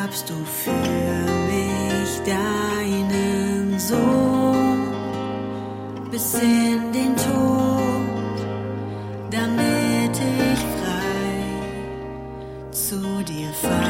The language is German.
gabst du für mich deinen Sohn bis in den Tod, damit ich frei zu dir fahre.